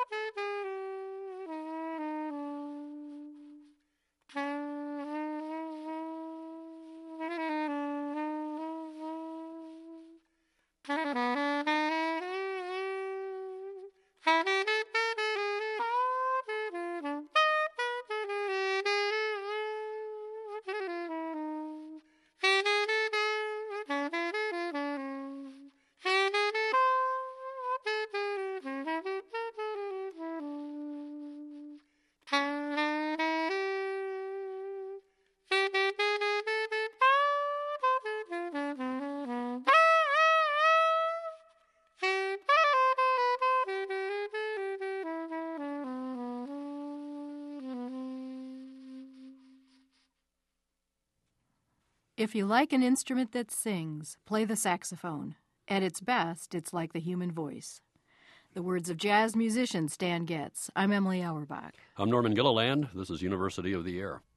If you like an instrument that sings, play the saxophone. At its best, it's like the human voice. The words of jazz musician Stan Getz. I'm Emily Auerbach. I'm Norman Gilliland. This is University of the Air.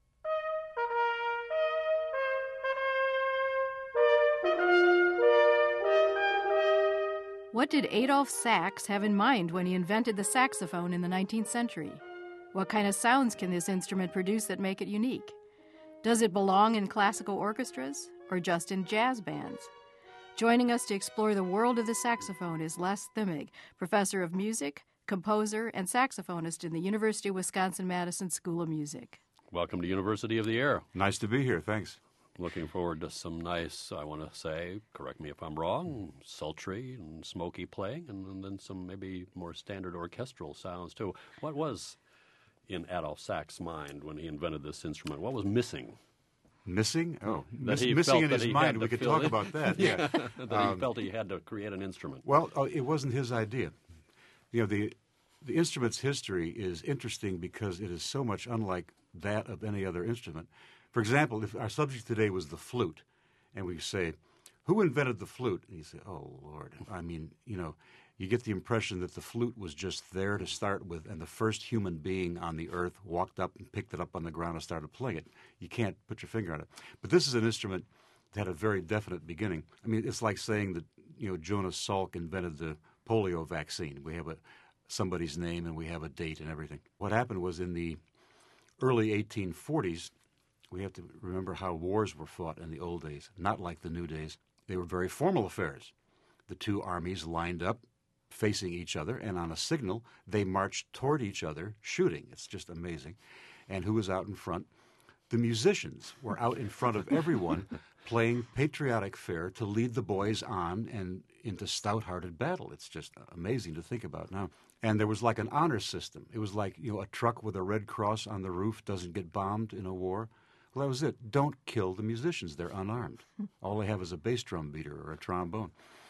What did Adolphe Sax have in mind when he invented the saxophone in the 19th century? What kind of sounds can this instrument produce that make it unique? Does it belong in classical orchestras or just in jazz bands? Joining us to explore the world of the saxophone is Les Thimmig, professor of music, composer, and saxophonist in the University of Wisconsin-Madison School of Music. Welcome to University of the Air. Nice to be here, thanks. Looking forward to some nice, I want to say, correct me if I'm wrong, sultry and smoky playing, and then some maybe more standard orchestral sounds too. What was in Adolphe Sax's mind when he invented this instrument? What was missing? Missing? Oh, That missing in his mind. We could talk about that. Yeah, that he felt he had to create an instrument. Well, it wasn't his idea. You know, the instrument's history is interesting because it is so much unlike that of any other instrument. For example, if our subject today was the flute, and we say, who invented the flute? And you say, oh, Lord. I mean, you know, you get the impression that the flute was just there to start with, and the first human being on the earth walked up and picked it up on the ground and started playing it. You can't put your finger on it. But this is an instrument that had a very definite beginning. I mean, it's like saying that, you know, Jonas Salk invented the polio vaccine. We have somebody's name and we have a date and everything. What happened was in the early 1840s, we have to remember how wars were fought in the old days, not like the new days. They were very formal affairs. The two armies lined up, facing each other, and on a signal, they marched toward each other, shooting. It's just amazing. And who was out in front? The musicians were out in front of everyone, playing patriotic fare to lead the boys on and into stout-hearted battle. It's just amazing to think about now. And there was like an honor system. It was like, you know, a truck with a red cross on the roof doesn't get bombed in a war. Well, that was it. Don't kill the musicians. They're unarmed. All they have is a bass drum beater or a trombone.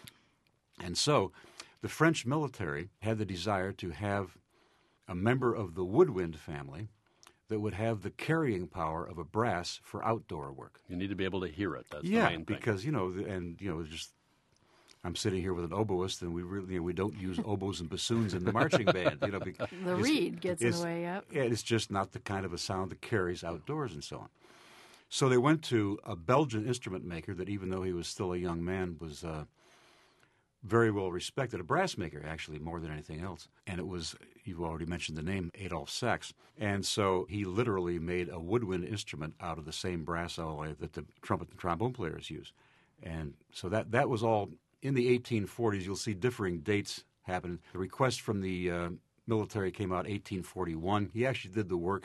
And so the French military had the desire to have a member of the woodwind family that would have the carrying power of a brass for outdoor work. You need to be able to hear it. That's the main thing. Yeah, because, you know, just I'm sitting here with an oboist, and we really, we don't use oboes and bassoons in the marching band. You know, the reed gets in the way. Yep. Yeah, it's just not the kind of a sound that carries outdoors and so on. So they went to a Belgian instrument maker that, even though he was still a young man, was very well respected, a brass maker, actually, more than anything else. And it was, you've already mentioned the name, Adolphe Sax. And so he literally made a woodwind instrument out of the same brass alloy that the trumpet and trombone players use. And so that was all in the 1840s. You'll see differing dates happen. The request from the military came out 1841. He actually did the work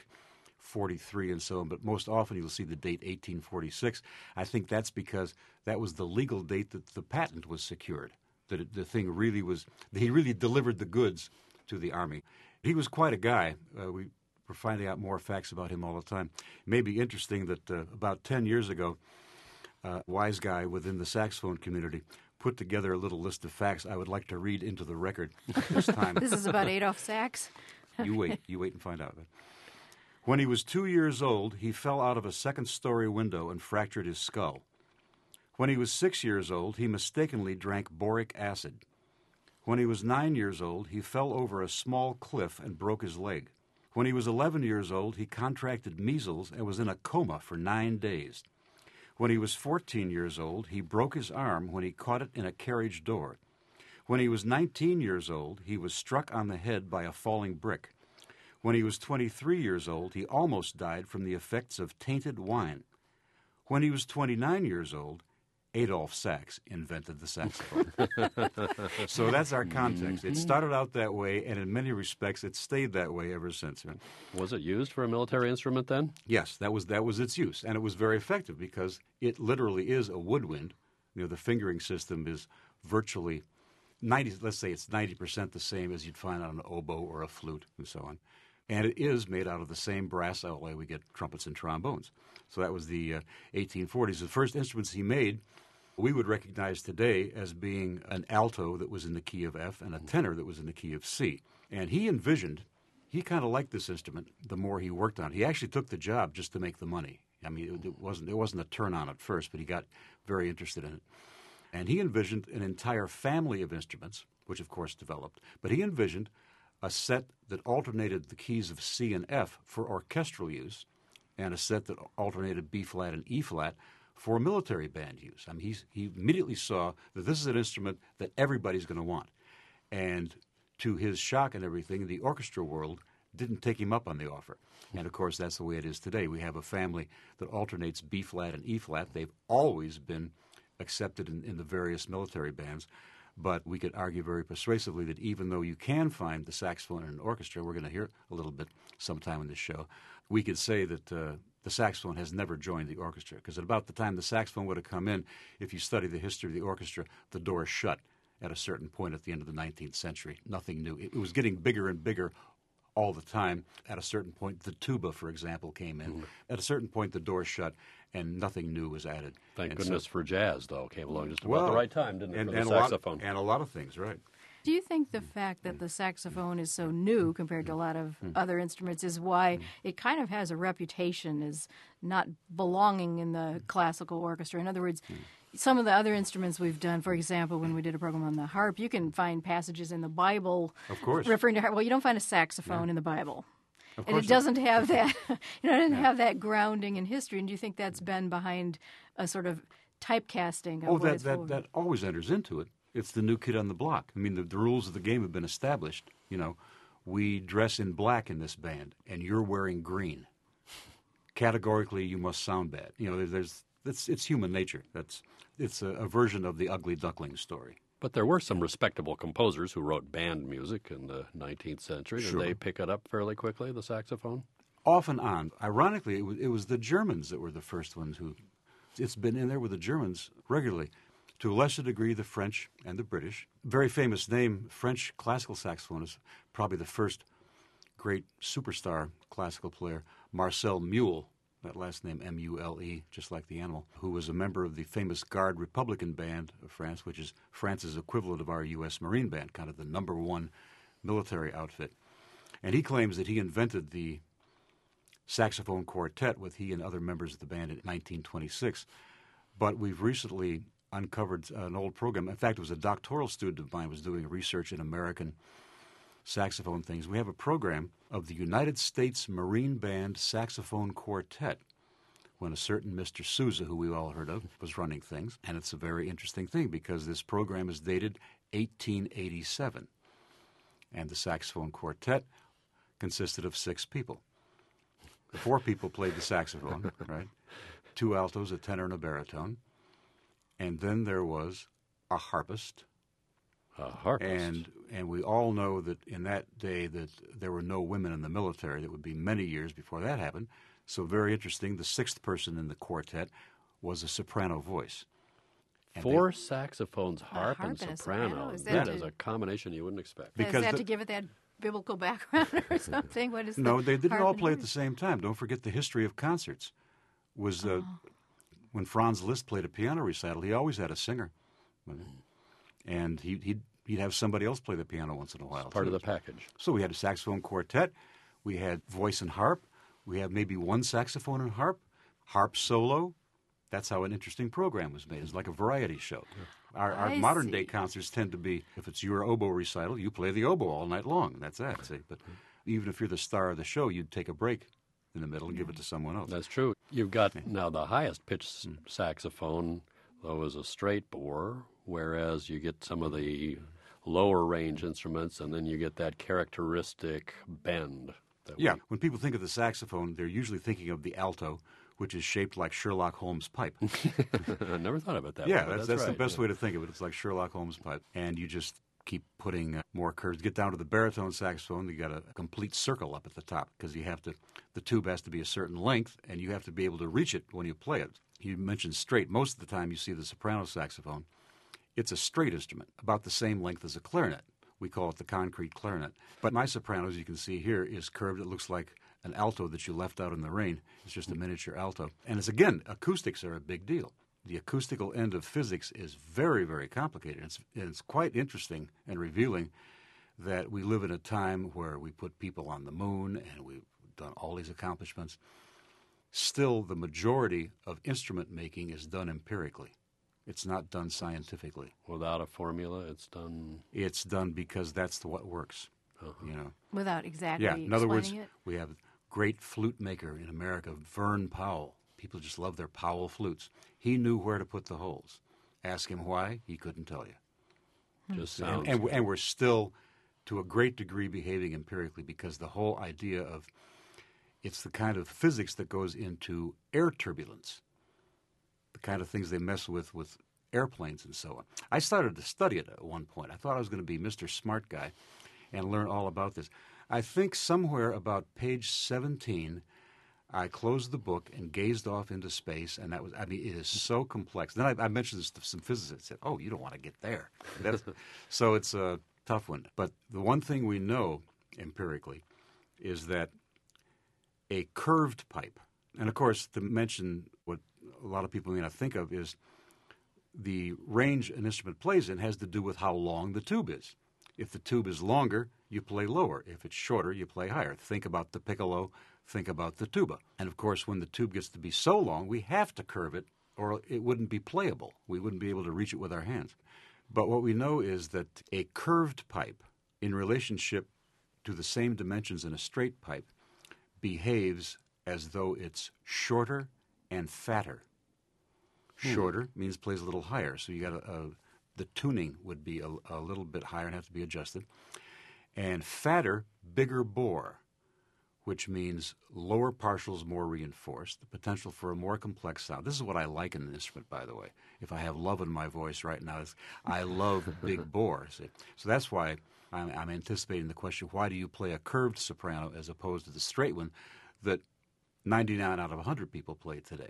43 and so on, but most often you'll see the date 1846. I think that's because that was the legal date that the patent was secured, that the thing really was, that he really delivered the goods to the Army. He was quite a guy. We're finding out more facts about him all the time. It may be interesting that about 10 years ago, a wise guy within the saxophone community put together a little list of facts I would like to read into the record this time. This is about Adolphe Sax? You wait and find out. When he was 2 years old, he fell out of a second-story window and fractured his skull. When he was 6 years old, he mistakenly drank boric acid. When he was 9 years old, he fell over a small cliff and broke his leg. When he was 11 years old, he contracted measles and was in a coma for 9 days. When he was 14 years old, he broke his arm when he caught it in a carriage door. When he was 19 years old, he was struck on the head by a falling brick. When he was 23 years old, he almost died from the effects of tainted wine. When he was 29 years old, Adolph Sax invented the saxophone. So that's our context. It started out that way, and in many respects, it stayed that way ever since. Right? Was it used for a military instrument then? Yes, that was its use, and it was very effective because it literally is a woodwind. You know, the fingering system is virtually 90. Let's say it's 90% the same as you'd find on an oboe or a flute, and so on. And it is made out of the same brass alloy we get trumpets and trombones. So that was the 1840s. The first instruments he made, we would recognize today as being an alto that was in the key of F and a tenor that was in the key of C. And he kind of liked this instrument the more he worked on it. He actually took the job just to make the money. I mean, it wasn't a turn on at first, but he got very interested in it. And he envisioned an entire family of instruments, which of course developed. But he envisioned a set that alternated the keys of C and F for orchestral use, and a set that alternated B-flat and E-flat for military band use. I mean, he immediately saw that this is an instrument that everybody's going to want. And to his shock and everything, the orchestra world didn't take him up on the offer. And, of course, that's the way it is today. We have a family that alternates B-flat and E-flat. They've always been accepted in the various military bands. But we could argue very persuasively that even though you can find the saxophone in an orchestra, we're going to hear a little bit sometime in this show, we could say that the saxophone has never joined the orchestra. Because at about the time the saxophone would have come in, if you study the history of the orchestra, the door shut at a certain point at the end of the 19th century. Nothing new. It was getting bigger and bigger all the time. At a certain point, the tuba, for example, came in. At a certain point, the door shut, and nothing new was added. Thank goodness for jazz, though. Came along just about the right time, didn't it, for the saxophone? And a lot of things, right. Do you think the fact that the saxophone is so new compared to a lot of other instruments is why it kind of has a reputation as not belonging in the classical orchestra? In other words, some of the other instruments we've done, for example, when we did a program on the harp, you can find passages in the Bible referring to harp. Well, you don't find a saxophone in the Bible. And it doesn't have that, have that grounding in history. And do you think that's been behind a sort of typecasting of that always enters into it. It's the new kid on the block. I mean, the rules of the game have been established. You know, we dress in black in this band, and you're wearing green. Categorically, you must sound bad. You know, it's human nature. It's a version of the ugly duckling story. But there were some respectable composers who wrote band music in the 19th century. Did they pick it up fairly quickly, the saxophone? Off and on. Ironically, it was the Germans that were the first ones who... It's been in there with the Germans regularly. To a lesser degree, the French and the British. Very famous name, French classical saxophonist, probably the first great superstar classical player, Marcel Mule, that last name M-U-L-E, just like the animal, who was a member of the famous Garde Republican Band of France, which is France's equivalent of our U.S. Marine Band, kind of the number one military outfit. And he claims that he invented the saxophone quartet with he and other members of the band in 1926. But we've recently uncovered an old program. In fact, it was a doctoral student of mine was doing research in American saxophone things. We have a program of the United States Marine Band Saxophone Quartet when a certain Mr. Sousa, who we all heard of, was running things. And it's a very interesting thing because this program is dated 1887. And the saxophone quartet consisted of 6 people. 4 people played the saxophone, right? 2 altos, a tenor, and a baritone. And then there was a harpist. A harpist. And we all know that in that day that there were no women in the military. That would be many years before that happened. So very interesting. The 6th person in the quartet was a soprano voice. And 4 saxophones, harp and soprano. That is a combination you wouldn't expect. Is that to give it that biblical background or something? What is no, they didn't all play at the same time. Don't forget the history of concerts. Was when Franz Liszt played a piano recital, he always had a singer. And he'd have somebody else play the piano once in a while. It's part of the package. So we had a saxophone quartet. We had voice and harp. We have maybe 1 saxophone and harp solo. That's how an interesting program was made. It's like a variety show. Our modern-day concerts tend to be, if it's your oboe recital, you play the oboe all night long. That's that. See? But even if you're the star of the show, you'd take a break in the middle and give it to someone else. That's true. You've got now the highest pitched saxophone, though, is a straight bore, whereas you get some of the lower range instruments, and then you get that characteristic bend. Yeah, when people think of the saxophone, they're usually thinking of the alto, which is shaped like Sherlock Holmes' pipe. I never thought of it that Yeah, way. that's the right, best way to think of it. It's like Sherlock Holmes' pipe. And you just keep putting more curves. Get down to the baritone saxophone, you got a complete circle up at the top because the tube has to be a certain length, and you have to be able to reach it when you play it. You mentioned straight. Most of the time you see the soprano saxophone, it's a straight instrument, about the same length as a clarinet. We call it the concrete clarinet. But my soprano, as you can see here, is curved. It looks like an alto that you left out in the rain. It's just a miniature alto. And it's, again, acoustics are a big deal. The acoustical end of physics is very, very complicated. It's quite interesting and revealing that we live in a time where we put people on the moon and we've done all these accomplishments. Still, the majority of instrument making is done empirically. It's not done scientifically. Without a formula, it's done. It's done because that's what works. You know. Without exactly Yeah. In other words, explaining it? we have a great flute maker in America, Vern Powell. People just love their Powell flutes. He knew where to put the holes. Ask him why, he couldn't tell you. Just sounds. And we're still, to a great degree, behaving empirically because the whole idea of it's the kind of physics that goes into air turbulence, the kind of things they mess with airplanes and so on. I started to study it at one point. I thought I was going to be Mr. Smart Guy and learn all about this. I think somewhere about page 17, I closed the book and gazed off into space, and it is so complex. Then I mentioned this to some physicists. Said, "Oh, you don't want to get there." So it's a tough one. But the one thing we know empirically is that a curved pipe, and of course, to mention what a lot of people may not think of is the range an instrument plays in has to do with how long the tube is. If the tube is longer, you play lower. If it's shorter, you play higher. Think about the piccolo. Think about the tuba. And, of course, when the tube gets to be so long, we have to curve it or it wouldn't be playable. We wouldn't be able to reach it with our hands. But what we know is that a curved pipe, in relationship to the same dimensions in a straight pipe, behaves as though it's shorter and fatter. Shorter means plays a little higher. So you got the tuning would be a little bit higher and have to be adjusted. And fatter, bigger bore, which means lower partials more reinforced, the potential for a more complex sound. This is what I like in an instrument, by the way. If I have love in my voice right now, I love big bore. See? So that's why I'm anticipating the question, why do you play a curved soprano as opposed to the straight one that 99 out of 100 people play today?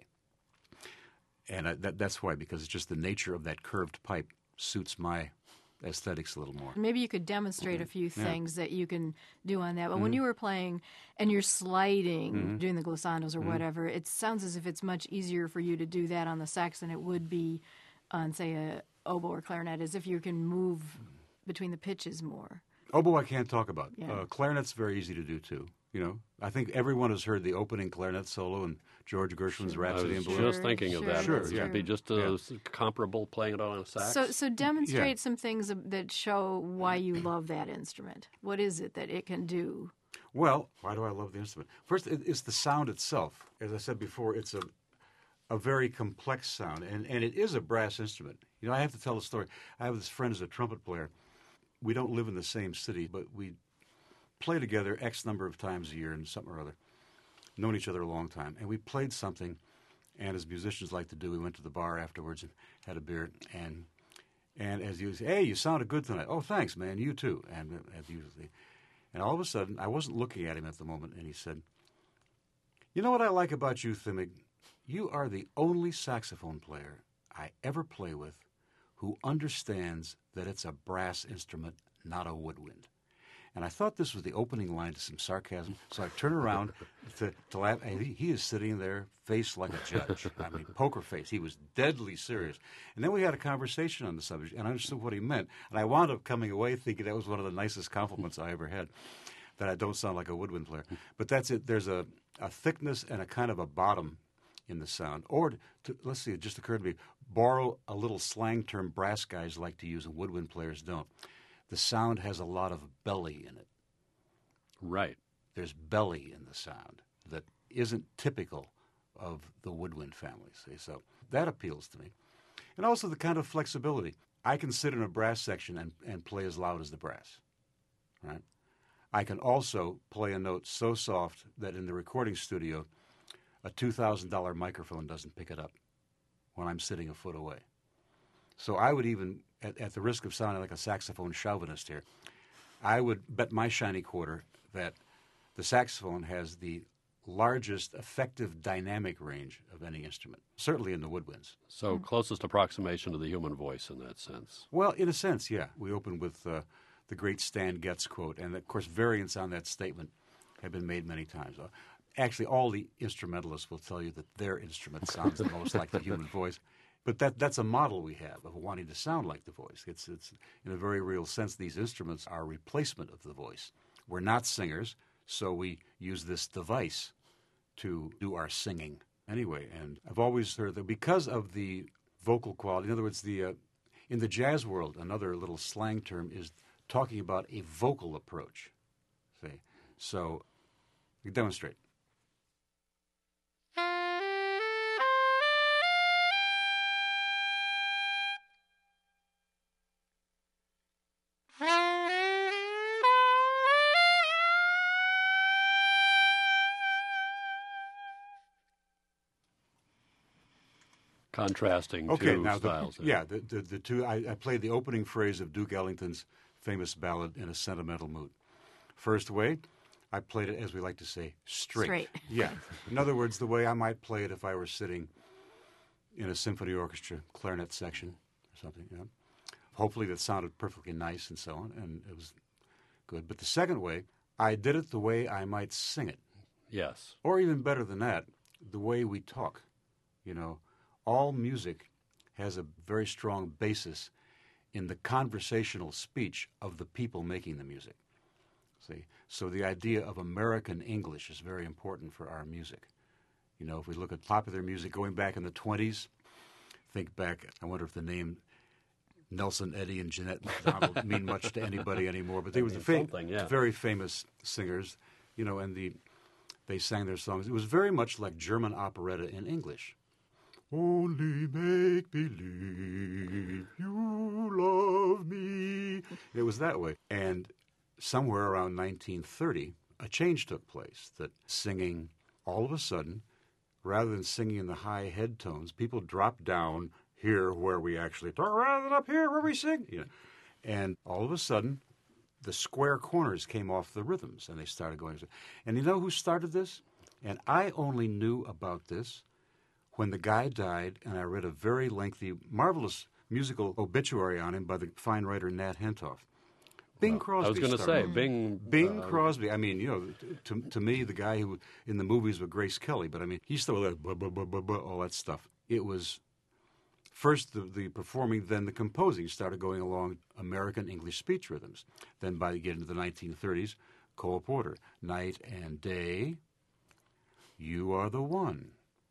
And that's why, because it's just the nature of that curved pipe suits my aesthetics a little more. Maybe you could demonstrate a few things that you can do on that. But when you were playing and you're sliding, doing the glissandos or whatever, it sounds as if it's much easier for you to do that on the sax than it would be on, say, a oboe or clarinet, as if you can move between the pitches more. Oboe I can't talk about. Yeah. Clarinet's very easy to do, too. You know, I think everyone has heard the opening clarinet solo in George Gershwin's Rhapsody in I was Blue. just thinking of that. Sure, It yeah. would be just comparable playing it on a sax. So demonstrate some things that show why you love that instrument. What is it that it can do? Well, why do I love the instrument? First, it's the sound itself. As I said before, it's a very complex sound, and it is a brass instrument. You know, I have to tell a story. I have this friend who's a trumpet player. We don't live in the same city, but we play together X number of times a year and something or other. Known each other a long time. And we played something, and as musicians like to do, we went to the bar afterwards and had a beer. And as you say, hey, you sounded good tonight. Oh, thanks, man, you too. And as usually. And all of a sudden, I wasn't looking at him at the moment, and he said, you know what I like about you, Thimig? You are the only saxophone player I ever play with who understands that it's a brass instrument, not a woodwind. And I thought this was the opening line to some sarcasm, so I turned around to laugh. And he is sitting there, face like a judge. I mean, poker face. He was deadly serious. And then we had a conversation on the subject, and I understood what he meant. And I wound up coming away thinking that was one of the nicest compliments I ever had, that I don't sound like a woodwind player. But that's it. There's a thickness and a kind of a bottom in the sound. Or, let's see, it just occurred to me, borrow a little slang term brass guys like to use and woodwind players don't. The sound has a lot of belly in it. Right. There's belly in the sound that isn't typical of the woodwind family. See? So that appeals to me. And also the kind of flexibility. I can sit in a brass section and play as loud as the brass, right? I can also play a note so soft that in the recording studio, a $2,000 microphone doesn't pick it up when I'm sitting a foot away. So I would even, at the risk of sounding like a saxophone chauvinist here, I would bet my shiny quarter that the saxophone has the largest effective dynamic range of any instrument, certainly in the woodwinds. So closest approximation to the human voice in that sense. Well, in a sense, yeah. We open with the great Stan Getz quote, and of course variants on that statement have been made many times. Actually, all the instrumentalists will tell you that their instrument sounds the most like the human voice. But that's a model we have of wanting to sound like the voice. It's in a very real sense, these instruments are a replacement of the voice. We're not singers, so we use this device to do our singing anyway. And I've always heard that because of the vocal quality, in other words, in the jazz world, another little slang term is talking about a vocal approach. See? So we demonstrate. Contrasting Okay, two now styles. the two. I played the opening phrase of Duke Ellington's famous ballad "In a Sentimental Mood." First way, I played it as we like to say, straight. Yeah. In other words, the way I might play it if I were sitting in a symphony orchestra clarinet section or something. You know? Hopefully, that sounded perfectly nice and so on, and it was good. But the second way, I did it the way I might sing it. Yes. Or even better than that, the way we talk. You know, all music has a very strong basis in the conversational speech of the people making the music. See? So the idea of American English is very important for our music. You know, if we look at popular music going back in the 20s, think back, I wonder if the name Nelson Eddy and Jeanette MacDonald mean much to anybody anymore, but they were very famous singers, you know, and they sang their songs. It was very much like German operetta in English. Only make believe you love me. It was that way. And somewhere around 1930, a change took place that singing, all of a sudden, rather than singing in the high head tones, people dropped down here where we actually talk, rather than up here where we sing. You know. And all of a sudden, the square corners came off the rhythms, and they started going. And you know who started this? And I only knew about this when the guy died, and I read a very lengthy, marvelous musical obituary on him by the fine writer Nat Hentoff. Bing Crosby. I was going to say, Bing Crosby. I mean, you know, to me, the guy who in the movies with Grace Kelly, but I mean, he still like all that stuff. It was first the performing, then the composing started going along American English speech rhythms. Then by the get into the 1930s, Cole Porter, Night and Day, You Are the One.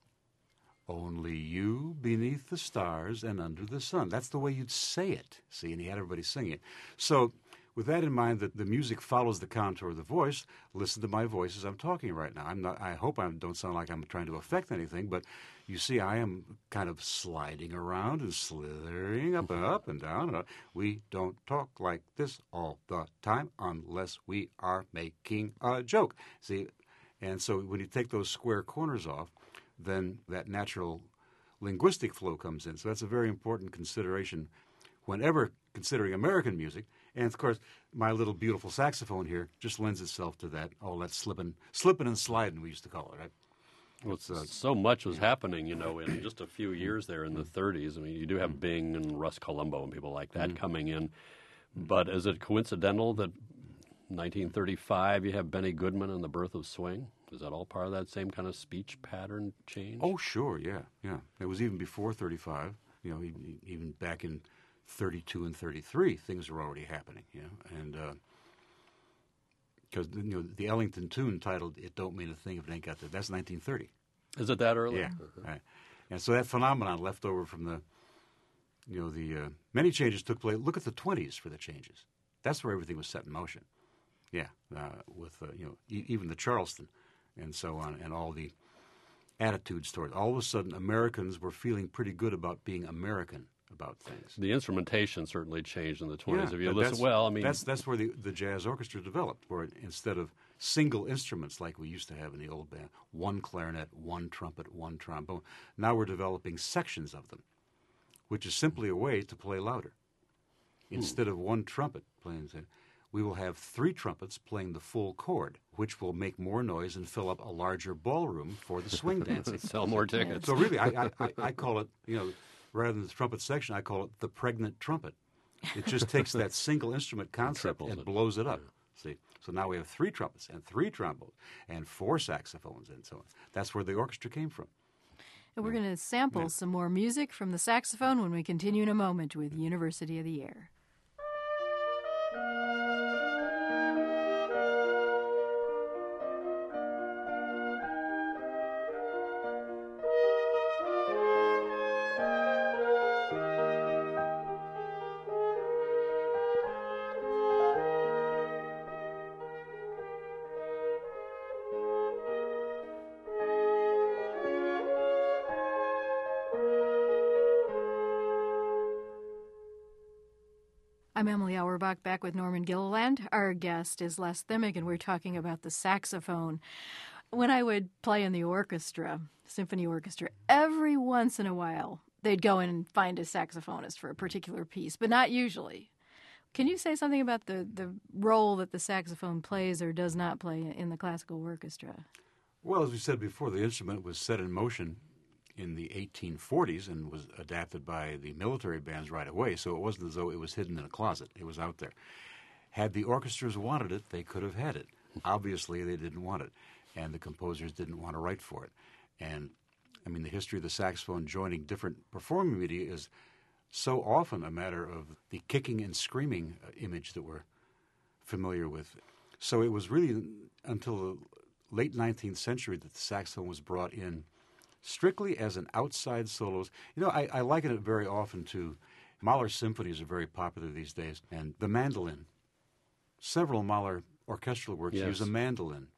Only you beneath the stars and under the sun. That's the way you'd say it. See, and he had everybody sing it. So with that in mind, that the music follows the contour of the voice, listen to my voice as I'm talking right now. I hope I don't sound like I'm trying to affect anything, but you see I am kind of sliding around and slithering up and down. We don't talk like this all the time unless we are making a joke. See, and so when you take those square corners off, then that natural linguistic flow comes in. So that's a very important consideration whenever considering American music. And, of course, my little beautiful saxophone here just lends itself to that, all that slipping and sliding we used to call it, right? Well, so much was happening, you know, in just a few years there in the 30s. I mean, you do have Bing and Russ Columbo and people like that coming in. But is it coincidental that 1935 you have Benny Goodman and the Birth of Swing? Is that all part of that same kind of speech pattern change? Oh, sure, yeah. It was even before 35. You know, even back in 32 and 33, things were already happening, you know. And because, you know, the Ellington tune titled "It Don't Mean a Thing If It Ain't Got There," that's 1930. Is it that early? Yeah. Right. And so that phenomenon left over from the, you know, the many changes took place. Look at the 20s for the changes. That's where everything was set in motion. Yeah, with, you know, even the Charleston and so on, and all the attitudes toward it. All of a sudden, Americans were feeling pretty good about being American about things. The instrumentation certainly changed in the 20s. If you but listen, well, I mean, that's where the jazz orchestra developed, where instead of single instruments like we used to have in the old band, one clarinet, one trumpet, one trombone, now we're developing sections of them, which is simply a way to play louder. Instead of one trumpet playing, we will have three trumpets playing the full chord, which will make more noise and fill up a larger ballroom for the swing dancing. sell more tickets. So really, I call it, rather than the trumpet section, I call it the pregnant trumpet. It just takes that single instrument concept and blows it up. See, so now we have three trumpets and three trombones and four saxophones and so on. That's where the orchestra came from. And we're going to sample some more music from the saxophone when we continue in a moment with University of the Air. I'm Emily Auerbach, back with Norman Gilliland. Our guest is Les Thimig, and we're talking about the saxophone. When I would play in the orchestra, symphony orchestra, every once in a while, they'd go in and find a saxophonist for a particular piece, but not usually. Can you say something about the role that the saxophone plays or does not play in the classical orchestra? Well, as we said before, the instrument was set in motion in the 1840s and was adapted by the military bands right away, so it wasn't as though it was hidden in a closet. It was out there. Had the orchestras wanted it, they could have had it. Obviously, they didn't want it, and the composers didn't want to write for it. And, I mean, the history of the saxophone joining different performing media is so often a matter of the kicking and screaming image that we're familiar with. So it was really until the late 19th century that the saxophone was brought in strictly as an outside soloist. I liken it very often to Mahler symphonies are very popular these days, and the mandolin. Several Mahler orchestral works use a mandolin,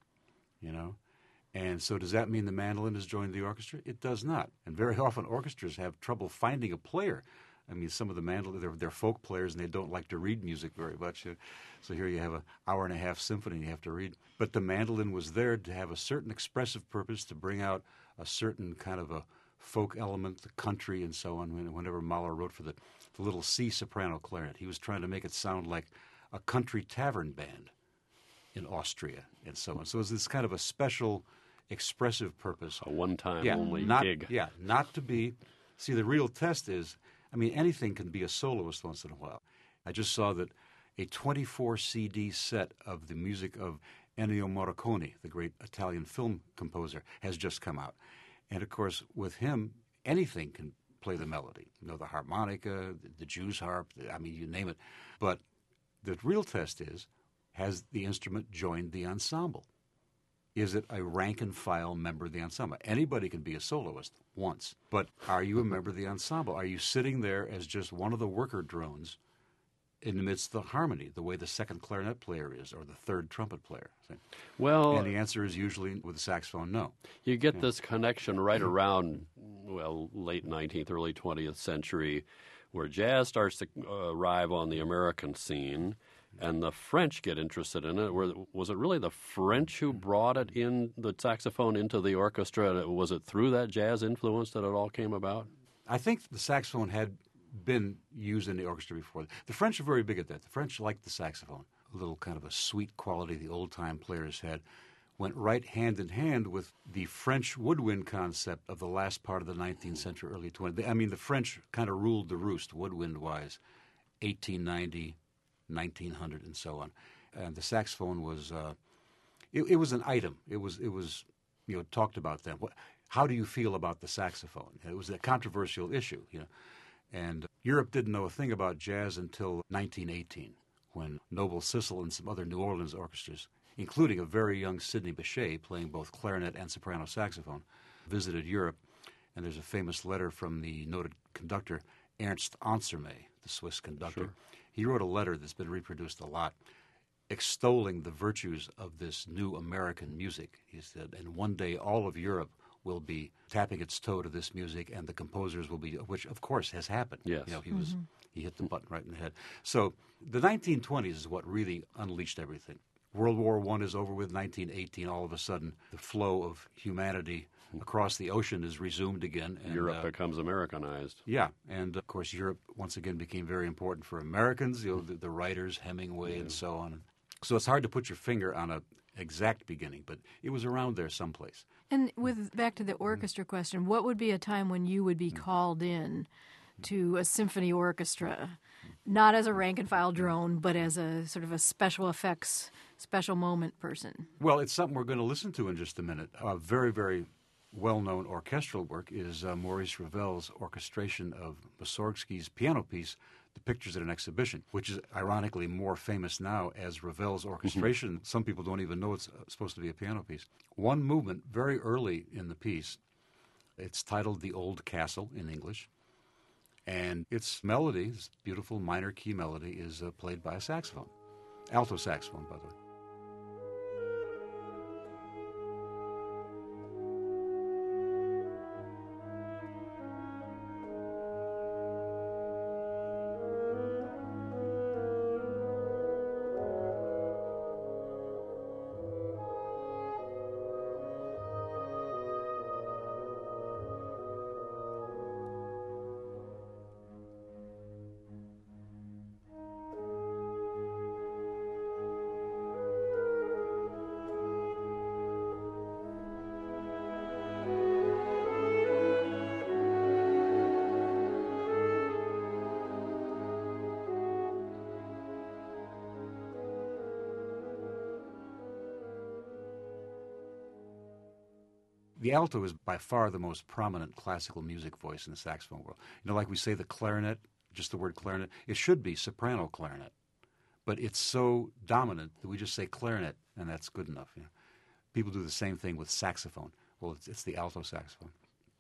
And so does that mean the mandolin has joined the orchestra? It does not. And very often orchestras have trouble finding a player. I mean, some of the mandolin, they're folk players, and they don't like to read music very much. So here you have an hour-and-a-half symphony and you have to read. But the mandolin was there to have a certain expressive purpose, to bring out a certain kind of a folk element, the country and so on. Whenever Mahler wrote for the little C soprano clarinet, he was trying to make it sound like a country tavern band in Austria and so on. So it was this kind of a special expressive purpose. A one-time only gig. Yeah, not to be. See, the real test is, I mean, anything can be a soloist once in a while. I just saw that a 24 CD set of the music of Ennio Morricone, the great Italian film composer, has just come out. And, of course, with him, anything can play the melody. The harmonica, the Jew's harp, I mean, you name it. But the real test is, has the instrument joined the ensemble? Is it a rank-and-file member of the ensemble? Anybody can be a soloist once, but are you a member of the ensemble? Are you sitting there as just one of the worker drones in the midst of the harmony, the way the second clarinet player is, or the third trumpet player? Well, and the answer is usually with the saxophone, no. You get this connection right around, late 19th, early 20th century, where jazz starts to arrive on the American scene, and the French get interested in it. Was it really the French who brought it in, the saxophone, into the orchestra? Was it through that jazz influence that it all came about? I think the saxophone had been used in the orchestra before. The French are very big at that. The French liked the saxophone. A little kind of a sweet quality the old-time players had went right hand in hand with the French woodwind concept of the last part of the 19th century, early 20th. I mean, the French kind of ruled the roost, woodwind-wise, 1890, 1900, and so on. And the saxophone was, it was an item. It was talked about then. How do you feel about the saxophone? It was a controversial issue, And Europe didn't know a thing about jazz until 1918, when Noble Sissel and some other New Orleans orchestras, including a very young Sidney Bechet playing both clarinet and soprano saxophone, visited Europe. And there's a famous letter from the noted conductor Ernst Ansermet, the Swiss conductor. Sure. He wrote a letter that's been reproduced a lot, extolling the virtues of this new American music. He said, and one day all of Europe will be tapping its toe to this music, and the composers will be, which of course has happened. Yes. He hit the button right in the head. So the 1920s is what really unleashed everything. World War I is over with. 1918, all of a sudden, the flow of humanity across the ocean is resumed again. And, Europe becomes Americanized. Yeah, and of course Europe once again became very important for Americans, the writers, Hemingway and so on. So it's hard to put your finger on an exact beginning, but it was around there someplace. And with back to the orchestra question, what would be a time when you would be called in to a symphony orchestra, not as a rank and file drone, but as a sort of a special effects, special moment person? Well, it's something we're going to listen to in just a minute. A very, very well-known orchestral work is Maurice Ravel's orchestration of Mussorgsky's piano piece, The Pictures at an Exhibition, which is ironically more famous now as Ravel's orchestration. Some people don't even know it's supposed to be a piano piece. One movement very early in the piece, it's titled The Old Castle in English, and its melody, this beautiful minor key melody, is played by a saxophone, alto saxophone, by the way. The alto is by far the most prominent classical music voice in the saxophone world. You know, like we say the clarinet, just the word clarinet, it should be soprano clarinet. But it's so dominant that we just say clarinet, and that's good enough. You know? People do the same thing with saxophone. Well, it's the alto saxophone.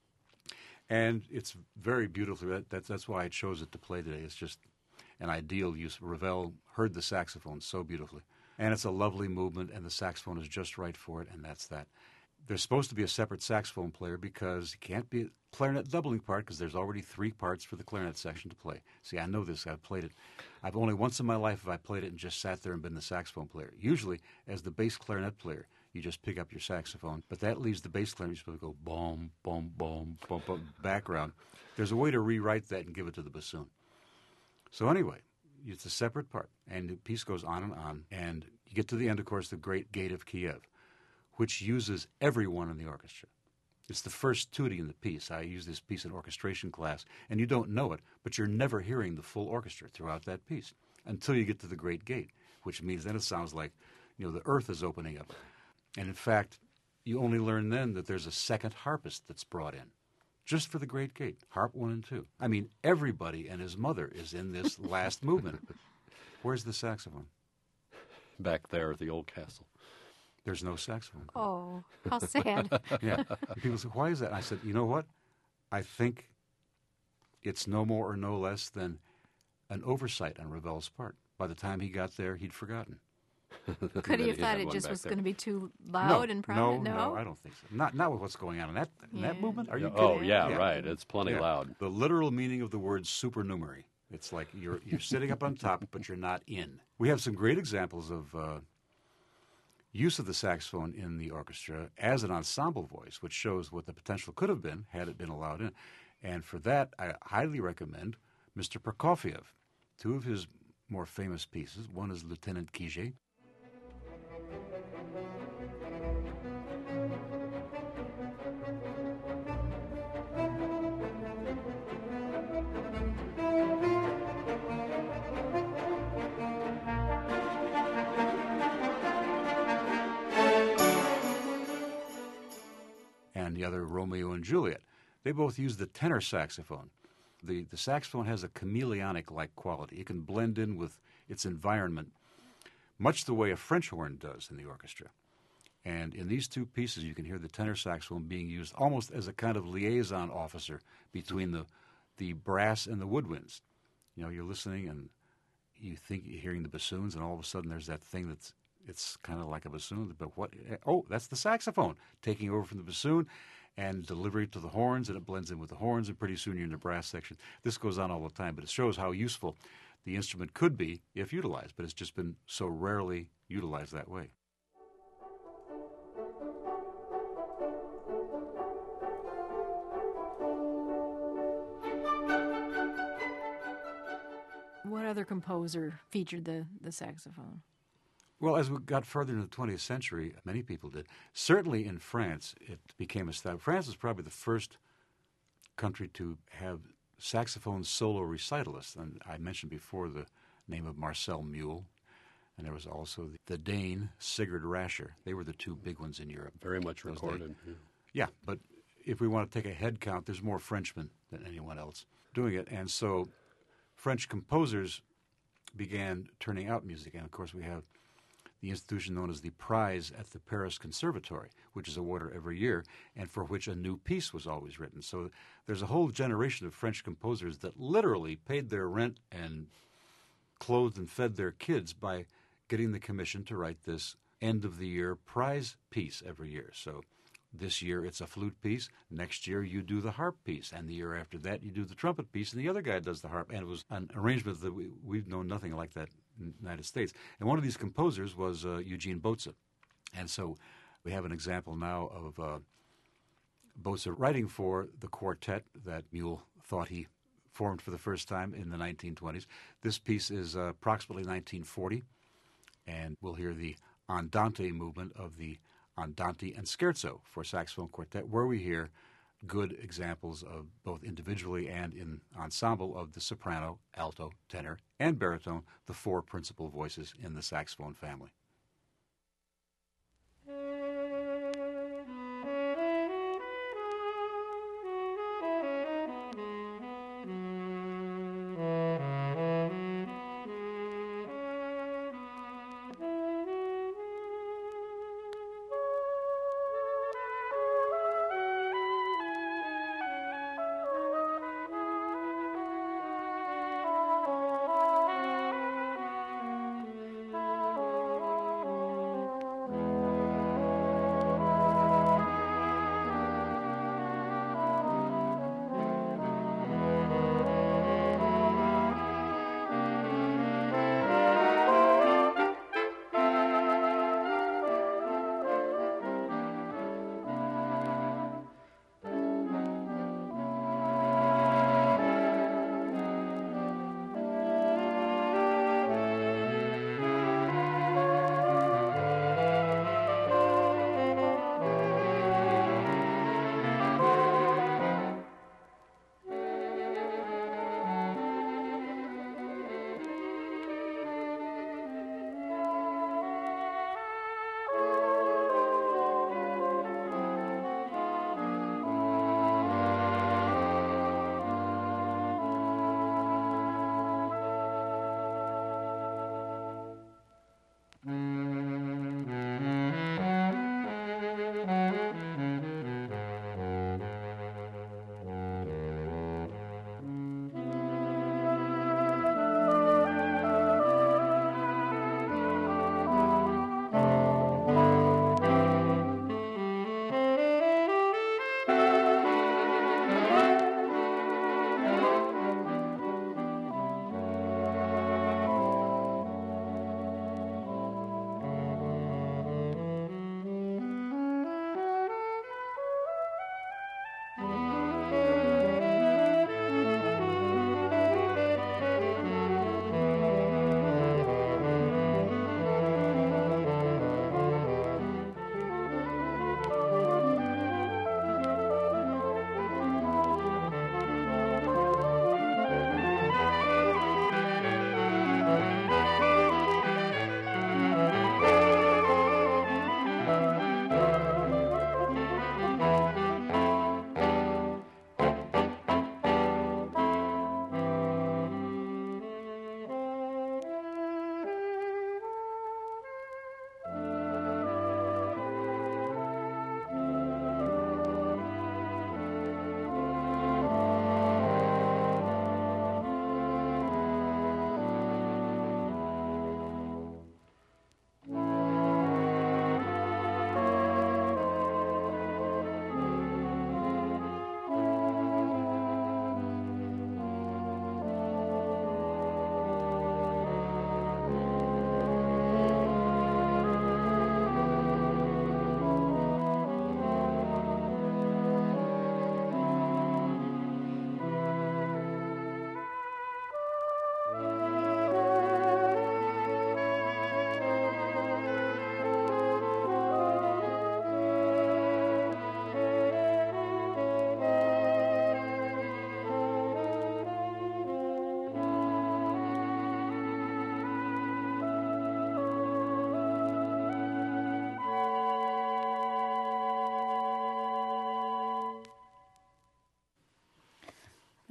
And it's very beautiful. That's why I chose it to play today. It's just an ideal use. Ravel heard the saxophone so beautifully. And it's a lovely movement, and the saxophone is just right for it, and that's that. There's supposed to be a separate saxophone player because it can't be a clarinet doubling part because there's already 3 parts for the clarinet section to play. See, I know this. I've played it. I've only once in my life have I played it and just sat there and been the saxophone player. Usually, as the bass clarinet player, you just pick up your saxophone, but that leaves the bass clarinet. You're supposed to go boom, boom, boom, boom, boom, background. There's a way to rewrite that and give it to the bassoon. So anyway, it's a separate part, and the piece goes on, and you get to the end, of course, the Great Gate of Kiev, which uses everyone in the orchestra. It's the first tutti in the piece. I use this piece in orchestration class, and you don't know it, but you're never hearing the full orchestra throughout that piece until you get to the Great Gate, which means then it sounds like, the earth is opening up. And in fact, you only learn then that there's a second harpist that's brought in, just for the Great Gate, harp 1 and 2. I mean, everybody and his mother is in this last movement. Where's the saxophone? Back there at the old castle. There's no saxophone. Oh, how sad. Yeah. And people say, why is that? And I said, you know what? I think it's no more or no less than an oversight on Ravel's part. By the time he got there, he'd forgotten. Could he have thought it just was going to be too loud and prominent? No, I don't think so. Not with what's going on in that movement. Are you kidding? Oh, yeah, right. It's plenty loud. The literal meaning of the word supernumerary. It's like you're sitting up on top, but you're not in. We have some great examples of use of the saxophone in the orchestra as an ensemble voice, which shows what the potential could have been had it been allowed in. And for that, I highly recommend Mr. Prokofiev. 2 of his more famous pieces. One is Lieutenant Kije. And the other, Romeo and Juliet. They both use the tenor saxophone. The saxophone has a chameleonic-like quality. It can blend in with its environment, much the way a French horn does in the orchestra. And in these 2 pieces, you can hear the tenor saxophone being used almost as a kind of liaison officer between the brass and the woodwinds. You're listening and you think you're hearing the bassoons, and all of a sudden there's that thing it's kind of like a bassoon, but what? Oh, that's the saxophone taking over from the bassoon, and deliver it to the horns, and it blends in with the horns, and pretty soon you're in the brass section. This goes on all the time, but it shows how useful the instrument could be if utilized, but it's just been so rarely utilized that way. What other composer featured the saxophone? Well, as we got further into the 20th century, many people did. Certainly in France, it became established. France was probably the first country to have saxophone solo recitalists. And I mentioned before the name of Marcel Mule, and there was also the Dane Sigurd Rascher. They were the two big ones in Europe. Very much recorded. Yeah, but if we want to take a head count, there's more Frenchmen than anyone else doing it. And so French composers began turning out music. And, of course, we have the institution known as the Prize at the Paris Conservatory, which is awarded every year, and for which a new piece was always written. So there's a whole generation of French composers that literally paid their rent and clothed and fed their kids by getting the commission to write this end-of-the-year prize piece every year. So this year it's a flute piece. Next year you do the harp piece. And the year after that you do the trumpet piece, and the other guy does the harp. And it was an arrangement that we've known nothing like that in the United States. And one of these composers was Eugene Botze. And so we have an example now of Botze writing for the quartet that Mule thought he formed for the first time in the 1920s. This piece is approximately 1940, and we'll hear the Andante movement of the Andante and Scherzo for saxophone quartet, where we hear good examples of both individually and in ensemble of the soprano, alto, tenor, and baritone, the four principal voices in the saxophone family.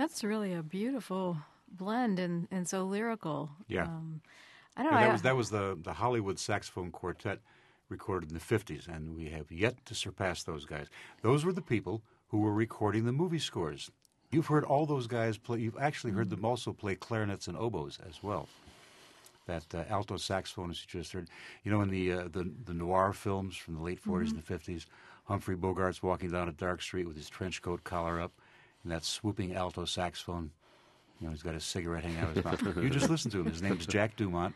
That's really a beautiful blend and so lyrical. Yeah. I don't know. And that was the Hollywood Saxophone Quartet recorded in the 50s, and we have yet to surpass those guys. Those were the people who were recording the movie scores. You've heard all those guys play. You've actually heard them also play clarinets and oboes as well. That alto saxophonist you just heard. You know, in the noir films from the late 40s and the 50s, Humphrey Bogart's walking down a dark street with his trench coat collar up and that swooping alto saxophone. You know, he's got a cigarette hanging out of his mouth. You just listen to him. His name's Jack Dumont.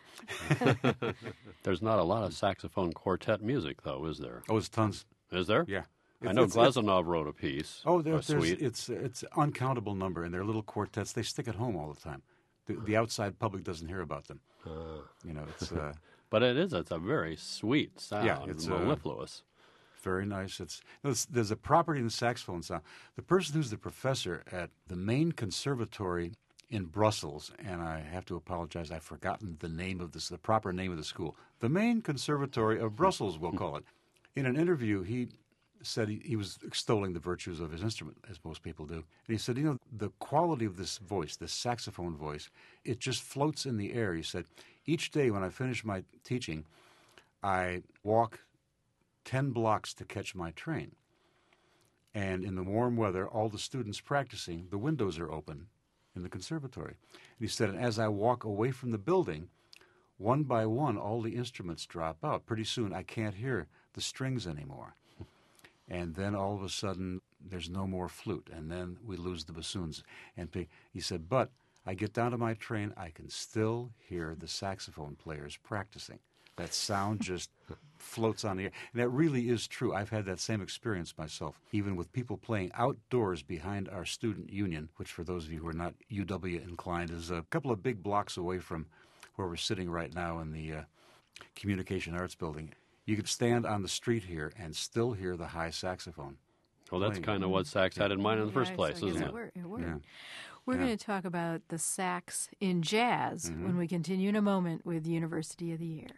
There's not a lot of saxophone quartet music, though, is there? Oh, it's tons. Is there? Yeah. I know Glazunov wrote a piece. Oh, a suite. it's uncountable number, and they're little quartets. They stick at home all the time. The outside public doesn't hear about them. You know, it's But it's a very sweet sound. Yeah, it's mellifluous. very nice. There's a property in the saxophone sound. The person who's the professor at the main conservatory in Brussels, and I have to apologize, I've forgotten the proper name of the school. The main conservatory of Brussels, we'll call it. In an interview, he said he was extolling the virtues of his instrument, as most people do. And he said, you know, the quality of this voice, this saxophone voice, it just floats in the air. He said, each day when I finish my teaching, I walk 10 blocks to catch my train. And in the warm weather, all the students practicing, the windows are open in the conservatory. And he said, and as I walk away from the building, one by one, all the instruments drop out. Pretty soon, I can't hear the strings anymore. And then all of a sudden, there's no more flute, and then we lose the bassoons. And he said, but I get down to my train, I can still hear the saxophone players practicing. That sound just floats on the air. And that really is true. I've had that same experience myself, even with people playing outdoors behind our student union, which for those of you who are not UW inclined is a couple of big blocks away from where we're sitting right now in the Communication Arts Building. You could stand on the street here and still hear the high saxophone. Well, that's kind of what sax had in mind in the first place, so isn't it? It worked. Yeah. We're going to talk about the sax in jazz when we continue in a moment with University of the Year.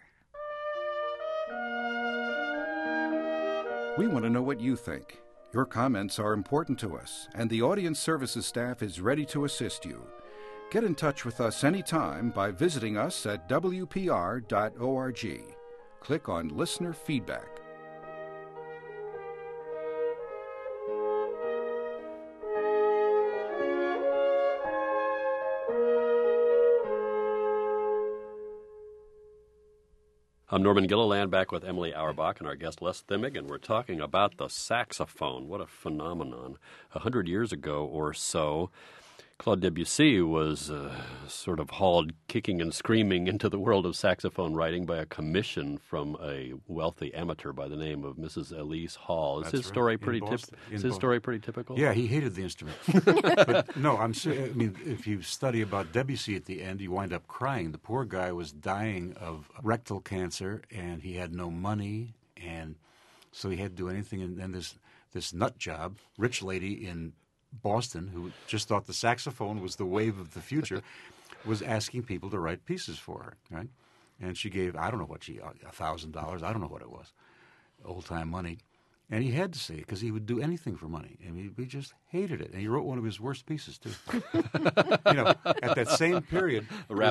We want to know what you think. Your comments are important to us, and the Audience Services staff is ready to assist you. Get in touch with us anytime by visiting us at WPR.org. Click on Listener Feedback. I'm Norman Gilliland, back with Emily Auerbach and our guest Les Thimmig, and we're talking about the saxophone. What a phenomenon. 100 years ago or so, Claude Debussy was sort of hauled kicking and screaming into the world of saxophone writing by a commission from a wealthy amateur by the name of Mrs. Elise Hall. Is his story pretty typical? Yeah, he hated the instrument. But no, I'm serious. I mean, if you study about Debussy at the end, you wind up crying. The poor guy was dying of rectal cancer, and he had no money, and so he had to do anything. And then this nut job, rich lady in Boston, who just thought the saxophone was the wave of the future, was asking people to write pieces for her, right? And she gave, I don't know what $1,000, I don't know what it was, old-time money. And he had to say it because he would do anything for money. And he just hated it. And he wrote one of his worst pieces, too. You know, at that same period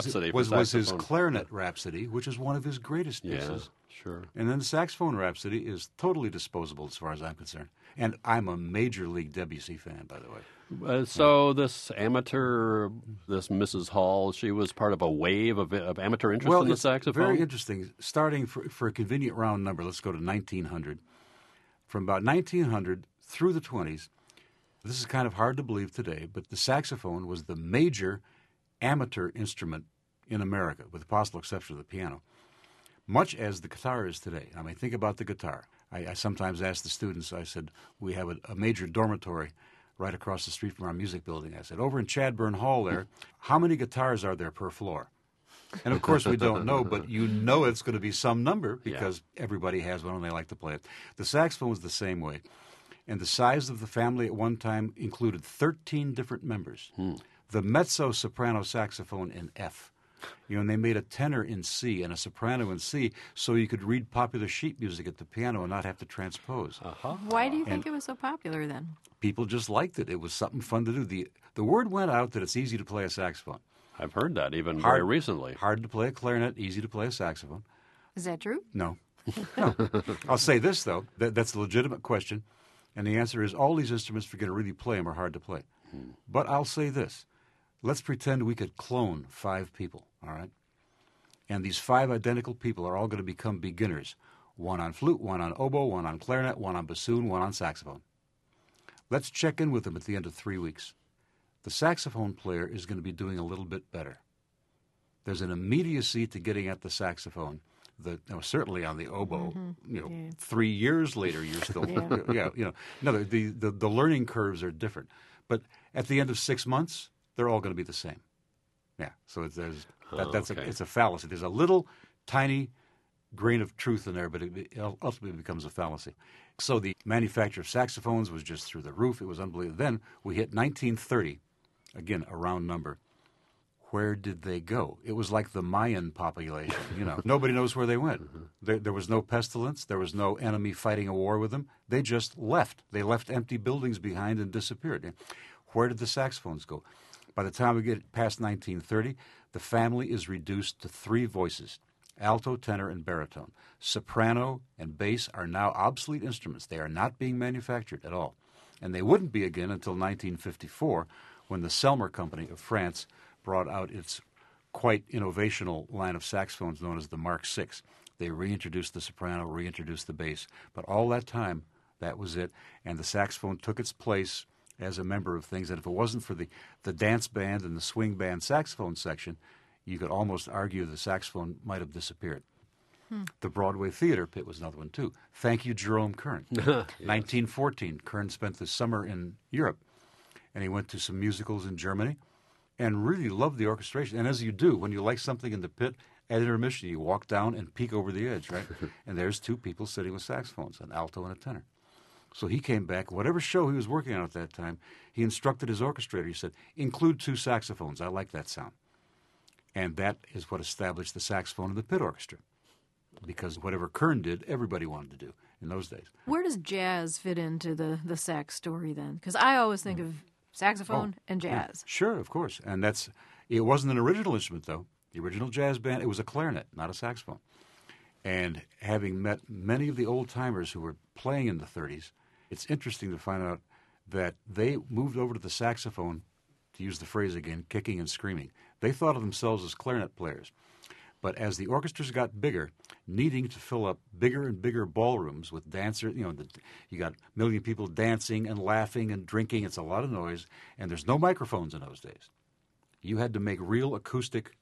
was his clarinet Rhapsody, which is one of his greatest pieces. Yeah, sure. And then the saxophone Rhapsody is totally disposable as far as I'm concerned. And I'm a major league Debussy fan, by the way. So this amateur, this Mrs. Hall, she was part of a wave of amateur interest in the saxophone? Very interesting. Starting for a convenient round number, let's go to 1900. From about 1900 through the 20s, this is kind of hard to believe today, but the saxophone was the major amateur instrument in America, with the possible exception of the piano, much as the guitar is today. I mean, think about the guitar. I sometimes ask the students, I said, we have a major dormitory right across the street from our music building. I said, over in Chadbourne Hall there, how many guitars are there per floor? And, of course, we don't know, but you know it's going to be some number because everybody has one and they like to play it. The saxophone was the same way. And the size of the family at one time included 13 different members. The mezzo-soprano saxophone in F And they made a tenor in C and a soprano in C so you could read popular sheet music at the piano and not have to transpose. Why do you think it was so popular then? People just liked it. It was something fun to do. The word went out that it's easy to play a saxophone. I've heard that even very recently. Hard to play a clarinet, easy to play a saxophone. Is that true? No. I'll say this, though. That's a legitimate question. And the answer is all these instruments, if you're going to really play them, are hard to play. But I'll say this. Let's pretend we could clone 5 people, all right? And these 5 identical people are all going to become beginners. One on flute, one on oboe, one on clarinet, one on bassoon, one on saxophone. Let's check in with them at the end of 3 weeks. The saxophone player is going to be doing a little bit better. There's an immediacy to getting at the saxophone that certainly on the oboe, 3 years later you're still, No, the learning curves are different. But at the end of 6 months, they're all going to be the same. Yeah, so it's a fallacy. There's a little tiny grain of truth in there, but it ultimately becomes a fallacy. So the manufacture of saxophones was just through the roof. It was unbelievable. Then we hit 1930, again, a round number. Where did they go? It was like the Mayan population, Nobody knows where they went. There was no pestilence. There was no enemy fighting a war with them. They just left. They left empty buildings behind and disappeared. Where did the saxophones go? By the time we get past 1930, the family is reduced to 3 voices, alto, tenor, and baritone. Soprano and bass are now obsolete instruments. They are not being manufactured at all. And they wouldn't be again until 1954, when the Selmer Company of France brought out its quite innovational line of saxophones known as the Mark VI. They reintroduced the soprano, reintroduced the bass. But all that time, that was it. And the saxophone took its place as a member of things. And if it wasn't for the dance band and the swing band saxophone section, you could almost argue the saxophone might have disappeared. The Broadway Theater pit was another one, too. Thank you, Jerome Kern. 1914, Kern spent the summer in Europe, and he went to some musicals in Germany and really loved the orchestration. And as you do, when you like something in the pit, at intermission, you walk down and peek over the edge, right? And there's 2 people sitting with saxophones, an alto and a tenor. So he came back. Whatever show he was working on at that time, he instructed his orchestrator. He said, include 2 saxophones. I like that sound. And that is what established the saxophone in the pit orchestra. Because whatever Kern did, everybody wanted to do in those days. Where does jazz fit into the sax story then? Because I always think of saxophone and jazz. Yeah, sure, of course. And it wasn't an original instrument, though. The original jazz band, it was a clarinet, not a saxophone. And having met many of the old-timers who were playing in the 30s, it's interesting to find out that they moved over to the saxophone, to use the phrase again, kicking and screaming. They thought of themselves as clarinet players. But as the orchestras got bigger, needing to fill up bigger and bigger ballrooms with dancers, you got a million people dancing and laughing and drinking. It's a lot of noise, and there's no microphones in those days. You had to make real acoustic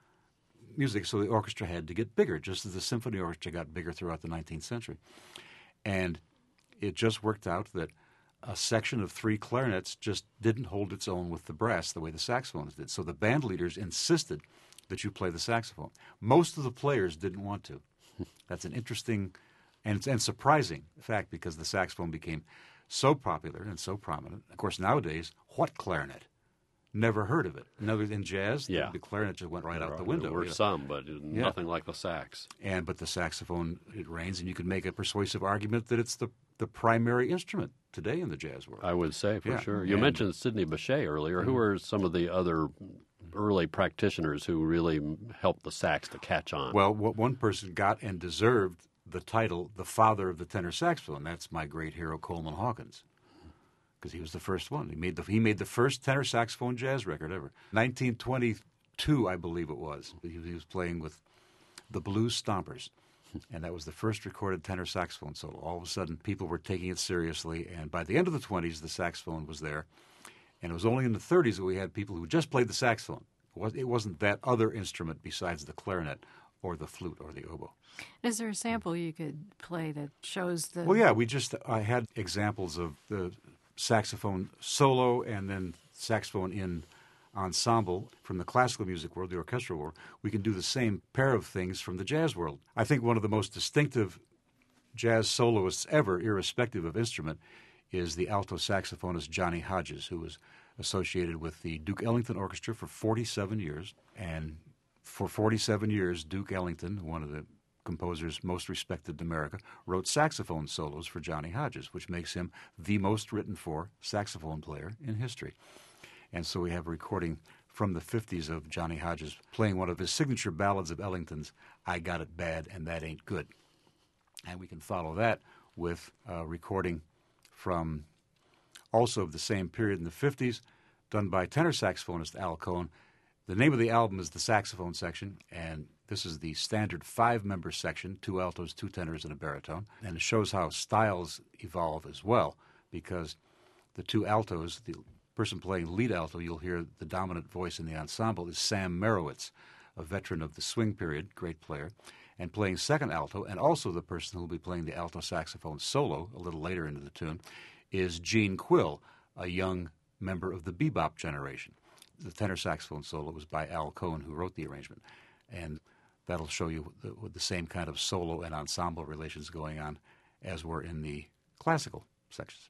music, so the orchestra had to get bigger, just as the symphony orchestra got bigger throughout the 19th century. And it just worked out that a section of 3 clarinets just didn't hold its own with the brass the way the saxophones did. So the band leaders insisted that you play the saxophone. Most of the players didn't want to. That's an interesting and surprising fact, because the saxophone became so popular and so prominent. Of course, nowadays, what clarinet? Never heard of it. In jazz, the clarinet just went right out the window. There were some, but nothing like the sax. But the saxophone, it reigns, and you can make a persuasive argument that it's the primary instrument today in the jazz world. I would say, for sure. You mentioned Sidney Bechet earlier. Who are some of the other early practitioners who really helped the sax to catch on? Well, what one person got and deserved the title, the father of the tenor saxophone, that's my great hero, Coleman Hawkins, because he was the first one. He made the first tenor saxophone jazz record ever. 1922, I believe it was. He was playing with the Blues Stompers, and that was the first recorded tenor saxophone solo. All of a sudden, people were taking it seriously, and by the end of the 20s, the saxophone was there. And it was only in the 30s that we had people who just played the saxophone. It wasn't that other instrument besides the clarinet or the flute or the oboe. Is there a sample you could play that shows the... Well, yeah, I had examples of the saxophone solo and then saxophone in ensemble from the classical music world, the orchestral world. We can do the same pair of things from the jazz world. I think one of the most distinctive jazz soloists ever, irrespective of instrument, is the alto saxophonist Johnny Hodges, who was associated with the Duke Ellington Orchestra for 47 years and For 47 years, Duke Ellington, one of the composers most respected in America, wrote saxophone solos for Johnny Hodges, which makes him the most written for saxophone player in history. And so we have a recording from the 50s of Johnny Hodges playing one of his signature ballads of Ellington's, I Got It Bad and That Ain't Good. And we can follow that with a recording from also of the same period in the 50s, done by tenor saxophonist Al Cohn. The name of the album is The Saxophone Section, and this is the standard 5-member section, 2 altos, 2 tenors, and a baritone. And it shows how styles evolve as well, because the 2 altos, the person playing lead alto, you'll hear the dominant voice in the ensemble is Sam Merowitz, a veteran of the swing period, great player. And playing second alto, and also the person who will be playing the alto saxophone solo a little later into the tune, is Gene Quill, a young member of the bebop generation. The tenor saxophone solo was by Al Cohn, who wrote the arrangement. And that'll show you the same kind of solo and ensemble relations going on as were in the classical sections.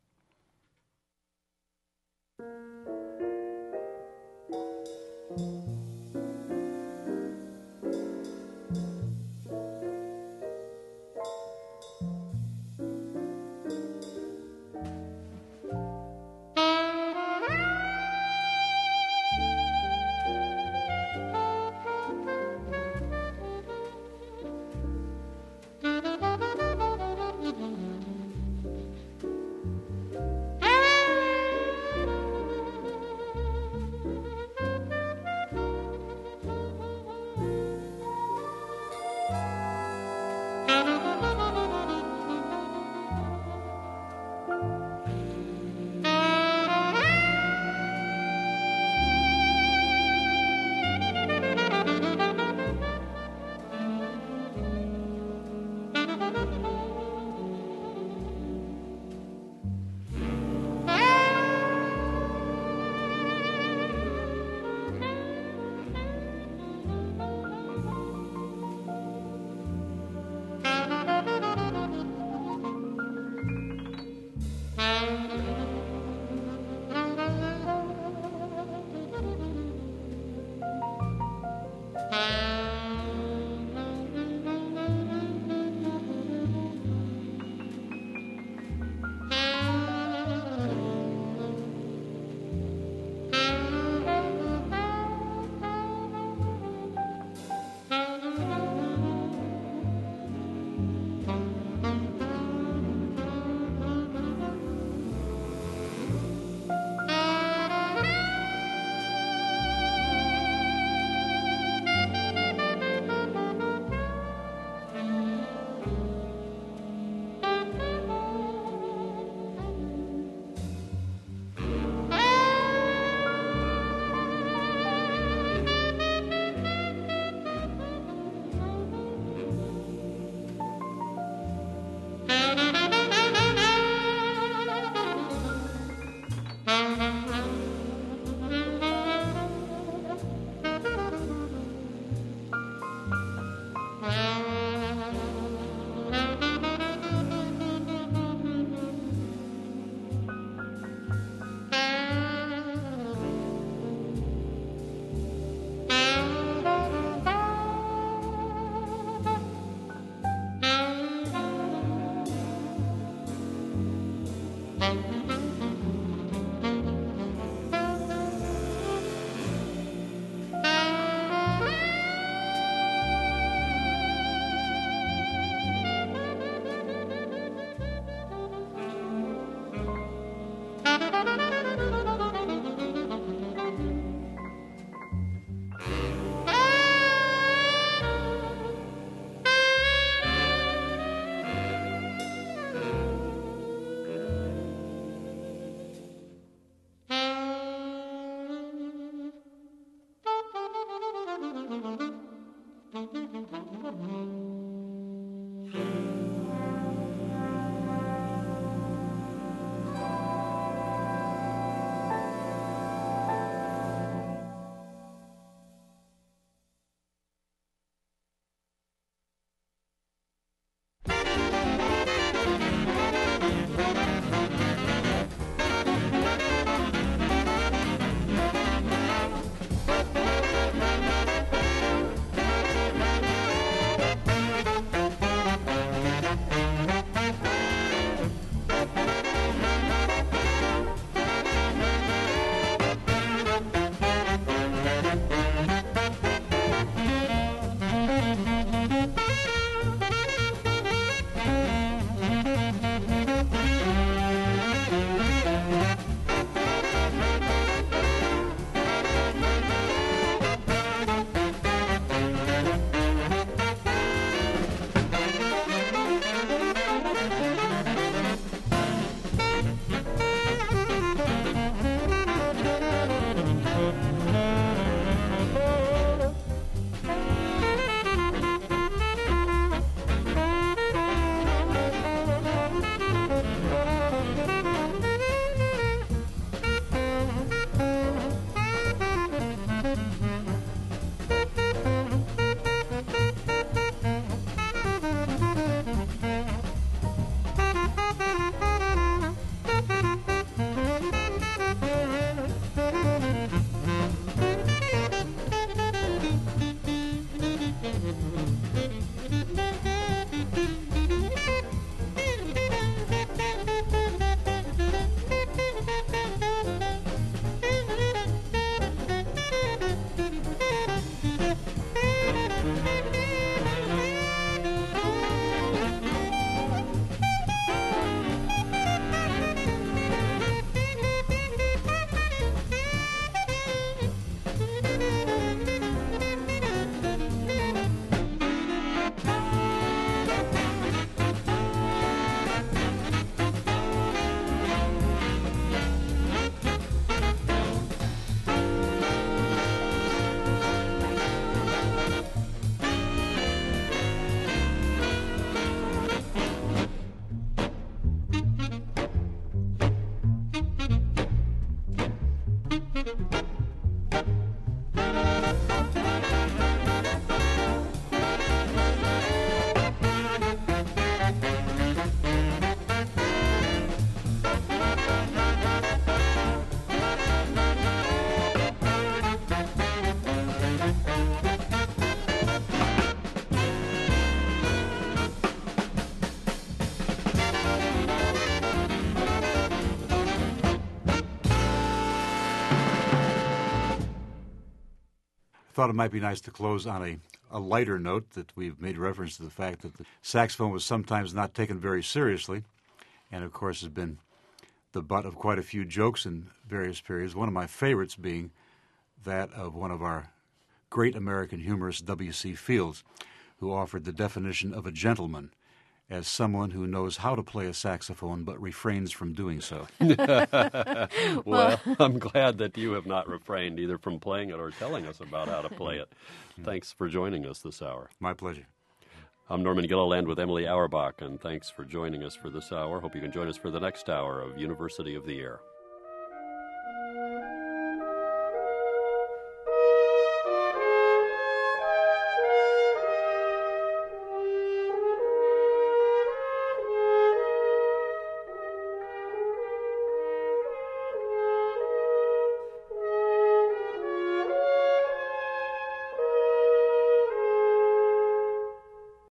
thought it might be nice to close on a lighter note, that we've made reference to the fact that the saxophone was sometimes not taken very seriously, and of course has been the butt of quite a few jokes in various periods. One of my favorites being that of one of our great American humorists, W.C. Fields, who offered the definition of a gentleman as someone who knows how to play a saxophone but refrains from doing so. Well, I'm glad that you have not refrained either from playing it or telling us about how to play it. Thanks for joining us this hour. My pleasure. I'm Norman Gilliland with Emily Auerbach, and thanks for joining us for this hour. Hope you can join us for the next hour of University of the Air.